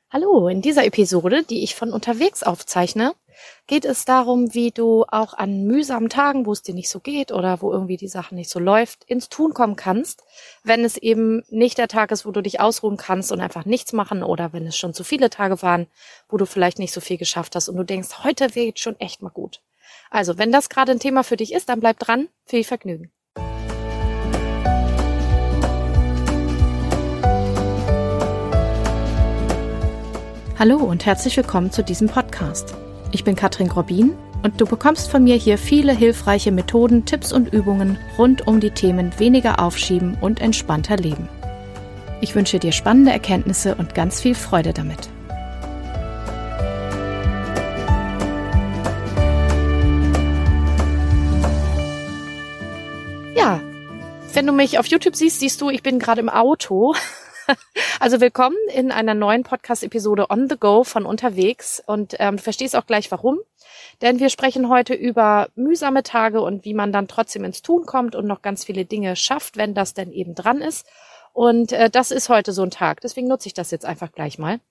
Hallo, in dieser Episode, die ich von unterwegs aufzeichne, geht es darum, wie du auch an mühsamen Tagen, wo es dir nicht so geht oder wo irgendwie die Sache nicht so läuft, ins Tun kommen kannst, wenn es eben nicht der Tag ist, wo du dich ausruhen kannst und einfach nichts machen oder wenn es schon zu viele Tage waren, wo du vielleicht nicht so viel geschafft hast und du denkst, heute wäre jetzt schon echt mal gut. Also, wenn das gerade ein Thema für dich ist, dann bleib dran, viel Vergnügen. Hallo und herzlich willkommen zu diesem Podcast. Ich bin Katrin Grobin und du bekommst von mir hier viele hilfreiche Methoden, Tipps und Übungen rund um die Themen weniger aufschieben und entspannter leben. Ich wünsche dir spannende Erkenntnisse und ganz viel Freude damit. Ja, wenn du mich auf YouTube siehst, siehst du, ich bin gerade im Auto. Also willkommen in einer neuen Podcast-Episode On the Go von unterwegs und du verstehst auch gleich warum, denn wir sprechen heute über mühsame Tage und wie man dann trotzdem ins Tun kommt und noch ganz viele Dinge schafft, wenn das denn eben dran ist und das ist heute so ein Tag, deswegen nutze ich das jetzt einfach gleich mal.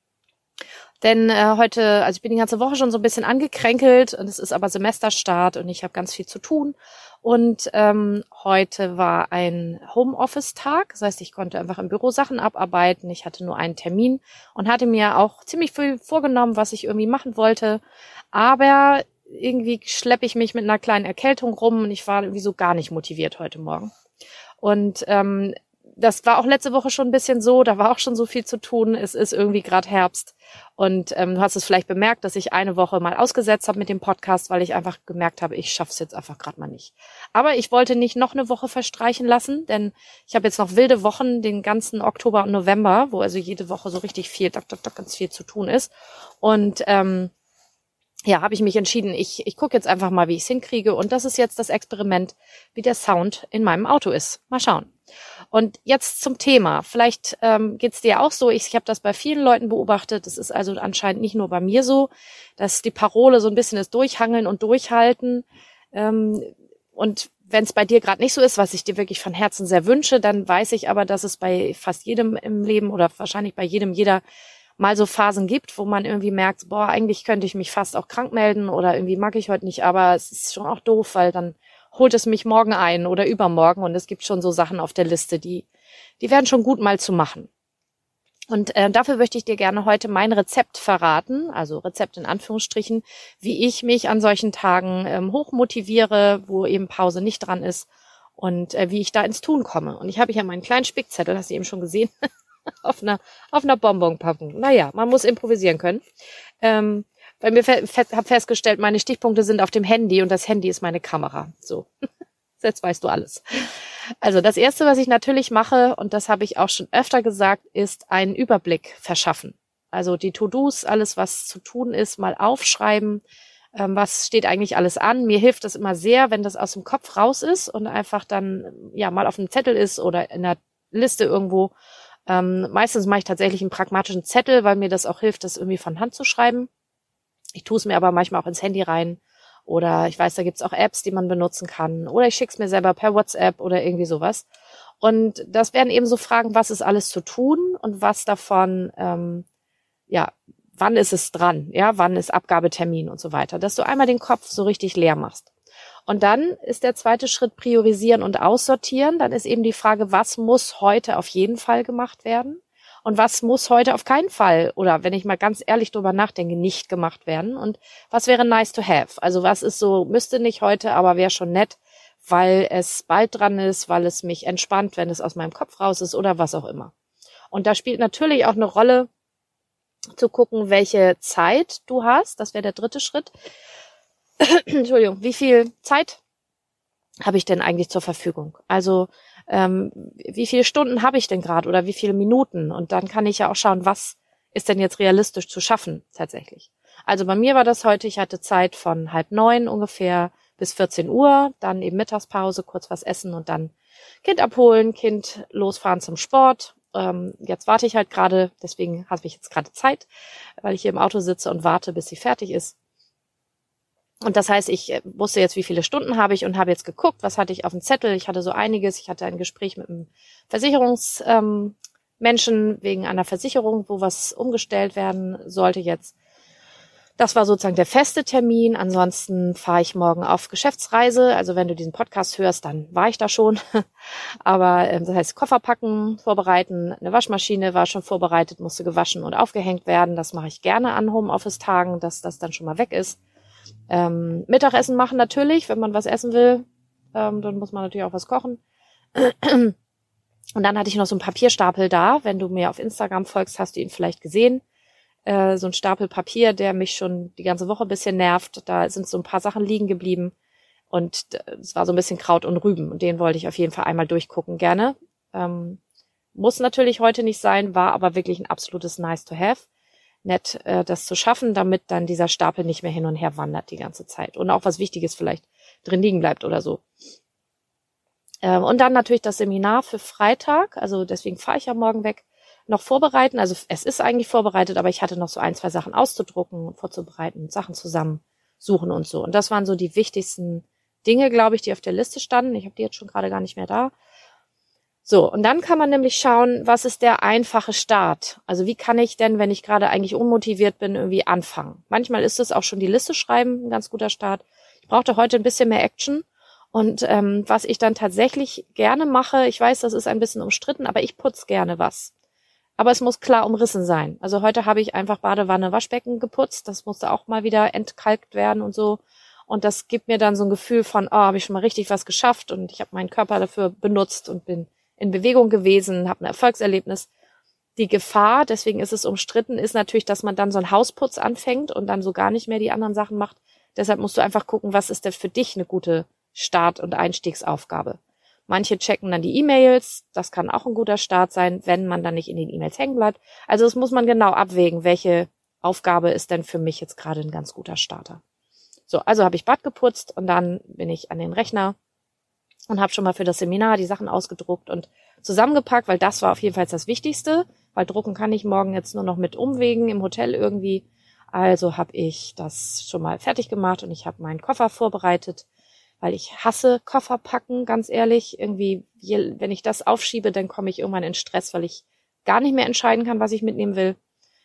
Denn heute, also ich bin die ganze Woche schon so ein bisschen angekränkelt und es ist aber Semesterstart und ich habe ganz viel zu tun. Und heute war ein Homeoffice-Tag, das heißt, ich konnte einfach im Büro Sachen abarbeiten. Ich hatte nur einen Termin und hatte mir auch ziemlich viel vorgenommen, was ich irgendwie machen wollte. Aber irgendwie schleppe ich mich mit einer kleinen Erkältung rum und ich war irgendwie so gar nicht motiviert heute Morgen. Und das war auch letzte Woche schon ein bisschen so, da war auch schon so viel zu tun. Es ist irgendwie gerade Herbst und du hast es vielleicht bemerkt, dass ich eine Woche mal ausgesetzt habe mit dem Podcast, weil ich einfach gemerkt habe, ich schaff's jetzt einfach gerade mal nicht. Aber ich wollte nicht noch eine Woche verstreichen lassen, denn ich habe jetzt noch wilde Wochen, den ganzen Oktober und November, wo also jede Woche so richtig viel, ganz viel zu tun ist. Und ja, habe ich mich entschieden, ich gucke jetzt einfach mal, wie ich es hinkriege. Und das ist jetzt das Experiment, wie der Sound in meinem Auto ist. Mal schauen. Und jetzt zum Thema. Vielleicht geht's dir auch so. Ich habe das bei vielen Leuten beobachtet. Das ist also anscheinend nicht nur bei mir so, dass die Parole so ein bisschen ist Durchhangeln und Durchhalten. Und wenn es bei dir gerade nicht so ist, was ich dir wirklich von Herzen sehr wünsche, dann weiß ich aber, dass es bei fast jedem im Leben oder wahrscheinlich bei jeder mal so Phasen gibt, wo man irgendwie merkt, boah, eigentlich könnte ich mich fast auch krank melden oder irgendwie mag ich heute nicht, aber es ist schon auch doof, weil dann holt es mich morgen ein oder übermorgen und es gibt schon so Sachen auf der Liste, die werden schon gut mal zu machen. Und dafür möchte ich dir gerne heute mein Rezept verraten, also Rezept in Anführungsstrichen, wie ich mich an solchen Tagen hochmotiviere, wo eben Pause nicht dran ist und wie ich da ins Tun komme. Und ich habe hier meinen kleinen Spickzettel, hast du eben schon gesehen, auf einer Bonbonpackung. Naja, man muss improvisieren können. Weil mir habe festgestellt, meine Stichpunkte sind auf dem Handy und das Handy ist meine Kamera. So, jetzt weißt du alles. Also das Erste, was ich natürlich mache, und das habe ich auch schon öfter gesagt, ist einen Überblick verschaffen. Also die To-Dos, alles was zu tun ist, mal aufschreiben. Was steht eigentlich alles an? Mir hilft das immer sehr, wenn das aus dem Kopf raus ist und einfach dann ja mal auf einem Zettel ist oder in einer Liste irgendwo. Meistens mache ich tatsächlich einen pragmatischen Zettel, weil mir das auch hilft, das irgendwie von Hand zu schreiben. Ich tue es mir aber manchmal auch ins Handy rein oder ich weiß, da gibt's auch Apps, die man benutzen kann oder ich schicke es mir selber per WhatsApp oder irgendwie sowas. Und das wären eben so Fragen, was ist alles zu tun und was davon, wann ist es dran, ja, wann ist Abgabetermin und so weiter, dass du einmal den Kopf so richtig leer machst. Und dann ist der zweite Schritt priorisieren und aussortieren. Dann ist eben die Frage, was muss heute auf jeden Fall gemacht werden und was muss heute auf keinen Fall oder wenn ich mal ganz ehrlich drüber nachdenke, nicht gemacht werden und was wäre nice to have. Also was ist so, müsste nicht heute, aber wäre schon nett, weil es bald dran ist, weil es mich entspannt, wenn es aus meinem Kopf raus ist oder was auch immer. Und da spielt natürlich auch eine Rolle zu gucken, welche Zeit du hast. Das wäre der dritte Schritt. Entschuldigung, wie viel Zeit habe ich denn eigentlich zur Verfügung? Also wie viele Stunden habe ich denn gerade oder wie viele Minuten? Und dann kann ich ja auch schauen, was ist denn jetzt realistisch zu schaffen tatsächlich. Also bei mir war das heute, ich hatte Zeit von 8:30 ungefähr bis 14 Uhr, dann eben Mittagspause, kurz was essen und dann Kind abholen, Kind losfahren zum Sport. Jetzt warte ich halt gerade, deswegen habe ich jetzt gerade Zeit, weil ich hier im Auto sitze und warte, bis sie fertig ist. Und das heißt, ich wusste jetzt, wie viele Stunden habe ich und habe jetzt geguckt, was hatte ich auf dem Zettel. Ich hatte so einiges. Ich hatte ein Gespräch mit einem Versicherungsmenschen Menschen wegen einer Versicherung, wo was umgestellt werden sollte jetzt. Das war sozusagen der feste Termin. Ansonsten fahre ich morgen auf Geschäftsreise. Also wenn du diesen Podcast hörst, dann war ich da schon. Aber das heißt Koffer packen, vorbereiten. Eine Waschmaschine war schon vorbereitet, musste gewaschen und aufgehängt werden. Das mache ich gerne an Homeoffice-Tagen, dass das dann schon mal weg ist. Mittagessen machen natürlich, wenn man was essen will. Dann muss man natürlich auch was kochen. Und dann hatte ich noch so einen Papierstapel da. Wenn du mir auf Instagram folgst, hast du ihn vielleicht gesehen. So ein Stapel Papier, der mich schon die ganze Woche ein bisschen nervt. Da sind so ein paar Sachen liegen geblieben. Und es war so ein bisschen Kraut und Rüben. Und den wollte ich auf jeden Fall einmal durchgucken gerne. Muss natürlich heute nicht sein, war aber wirklich ein absolutes Nice to have. Nett, das zu schaffen, damit dann dieser Stapel nicht mehr hin und her wandert die ganze Zeit. Und auch was Wichtiges vielleicht drin liegen bleibt oder so. Und dann natürlich das Seminar für Freitag. Also deswegen fahre ich ja morgen weg. Noch vorbereiten, also es ist eigentlich vorbereitet, aber ich hatte noch so 1, 2 Sachen auszudrucken und vorzubereiten, Sachen zusammensuchen und so. Und das waren so die wichtigsten Dinge, glaube ich, die auf der Liste standen. Ich habe die jetzt schon gerade gar nicht mehr da. So, und dann kann man nämlich schauen, was ist der einfache Start? Also wie kann ich denn, wenn ich gerade eigentlich unmotiviert bin, irgendwie anfangen? Manchmal ist es auch schon die Liste schreiben, ein ganz guter Start. Ich brauchte heute ein bisschen mehr Action. Und was ich dann tatsächlich gerne mache, ich weiß, das ist ein bisschen umstritten, aber ich putze gerne was. Aber es muss klar umrissen sein. Also heute habe ich einfach Badewanne, Waschbecken geputzt. Das musste auch mal wieder entkalkt werden und so. Und das gibt mir dann so ein Gefühl von, habe ich schon mal richtig was geschafft und ich habe meinen Körper dafür benutzt und bin in Bewegung gewesen, habe ein Erfolgserlebnis. Die Gefahr, deswegen ist es umstritten, ist natürlich, dass man dann so einen Hausputz anfängt und dann so gar nicht mehr die anderen Sachen macht. Deshalb musst du einfach gucken, was ist denn für dich eine gute Start- und Einstiegsaufgabe. Manche checken dann die E-Mails, das kann auch ein guter Start sein, wenn man dann nicht in den E-Mails hängen bleibt. Also das muss man genau abwägen, welche Aufgabe ist denn für mich jetzt gerade ein ganz guter Starter. So, also habe ich Bad geputzt und dann bin ich an den Rechner und habe schon mal für das Seminar die Sachen ausgedruckt und zusammengepackt, weil das war auf jeden Fall das Wichtigste, weil drucken kann ich morgen jetzt nur noch mit Umwegen im Hotel irgendwie. Also habe ich das schon mal fertig gemacht und ich habe meinen Koffer vorbereitet, weil ich hasse Koffer packen, ganz ehrlich. Irgendwie, wenn ich das aufschiebe, dann komme ich irgendwann in Stress, weil ich gar nicht mehr entscheiden kann, was ich mitnehmen will.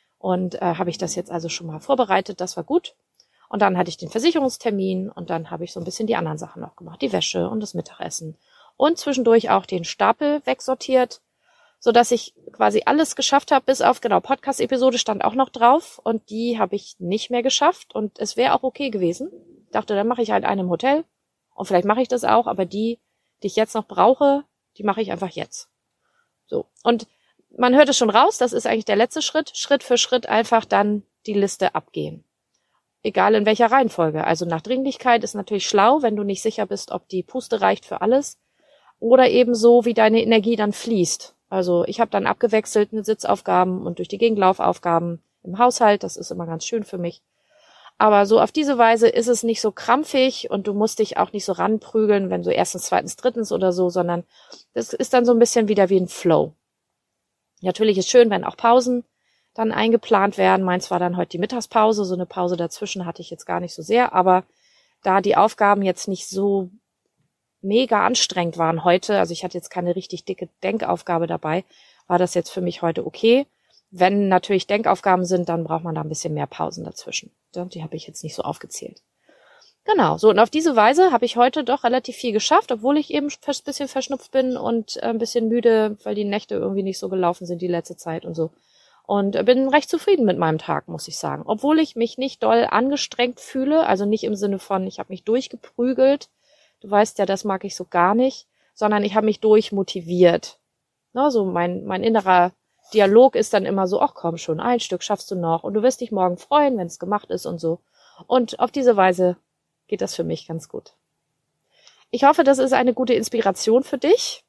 Und habe ich das jetzt also schon mal vorbereitet, das war gut. Und dann hatte ich den Versicherungstermin und dann habe ich so ein bisschen die anderen Sachen noch gemacht, die Wäsche und das Mittagessen. Und zwischendurch auch den Stapel wegsortiert, sodass ich quasi alles geschafft habe, bis auf, genau, Podcast-Episode stand auch noch drauf und die habe ich nicht mehr geschafft und es wäre auch okay gewesen. Ich dachte, dann mache ich halt einen im Hotel. Und vielleicht mache ich das auch, aber die ich jetzt noch brauche, die mache ich einfach jetzt. So. Und man hört es schon raus, das ist eigentlich der letzte Schritt. Schritt für Schritt einfach dann die Liste abgehen. Egal in welcher Reihenfolge. Also nach Dringlichkeit ist natürlich schlau, wenn du nicht sicher bist, ob die Puste reicht für alles. Oder eben so, wie deine Energie dann fließt. Also ich habe dann abgewechselt mit Sitzaufgaben und durch die Gegenlaufaufgaben im Haushalt. Das ist immer ganz schön für mich. Aber so auf diese Weise ist es nicht so krampfig und du musst dich auch nicht so ranprügeln, wenn du erstens, zweitens, drittens oder so, sondern das ist dann so ein bisschen wieder wie ein Flow. Natürlich ist schön, wenn auch Pausen dann eingeplant werden. Meins war dann heute die Mittagspause, so eine Pause dazwischen hatte ich jetzt gar nicht so sehr, aber da die Aufgaben jetzt nicht so mega anstrengend waren heute, also ich hatte jetzt keine richtig dicke Denkaufgabe dabei, war das jetzt für mich heute okay. Wenn natürlich Denkaufgaben sind, dann braucht man da ein bisschen mehr Pausen dazwischen. Die habe ich jetzt nicht so aufgezählt. Genau, so und auf diese Weise habe ich heute doch relativ viel geschafft, obwohl ich eben ein bisschen verschnupft bin und ein bisschen müde, weil die Nächte irgendwie nicht so gelaufen sind die letzte Zeit und so. Und bin recht zufrieden mit meinem Tag, muss ich sagen. Obwohl ich mich nicht doll angestrengt fühle, also nicht im Sinne von, ich habe mich durchgeprügelt. Du weißt ja, das mag ich so gar nicht, sondern ich habe mich durchmotiviert. Na, so mein innerer Dialog ist dann immer so, ach komm schon, ein Stück schaffst du noch und du wirst dich morgen freuen, wenn es gemacht ist und so. Und auf diese Weise geht das für mich ganz gut. Ich hoffe, das ist eine gute Inspiration für dich.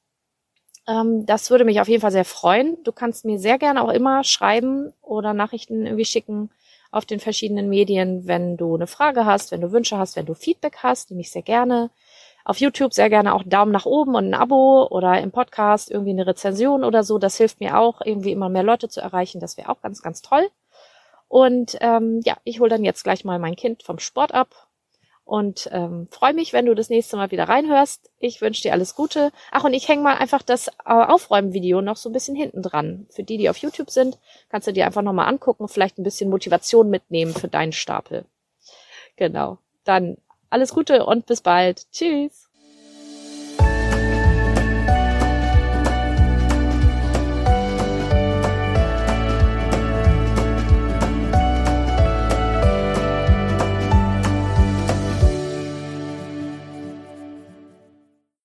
Das würde mich auf jeden Fall sehr freuen. Du kannst mir sehr gerne auch immer schreiben oder Nachrichten irgendwie schicken auf den verschiedenen Medien, wenn du eine Frage hast, wenn du Wünsche hast, wenn du Feedback hast, nehme ich sehr gerne. Auf YouTube sehr gerne auch einen Daumen nach oben und ein Abo oder im Podcast irgendwie eine Rezension oder so. Das hilft mir auch, irgendwie immer mehr Leute zu erreichen. Das wäre auch ganz, ganz toll. Und ja, ich hole dann jetzt gleich mal mein Kind vom Sport ab und freue mich, wenn du das nächste Mal wieder reinhörst. Ich wünsche dir alles Gute. Ach, und ich hänge mal einfach das Aufräumen-Video noch so ein bisschen hinten dran. Für die auf YouTube sind, kannst du dir einfach nochmal angucken, vielleicht ein bisschen Motivation mitnehmen für deinen Stapel. Genau. Dann alles Gute und bis bald. Tschüss.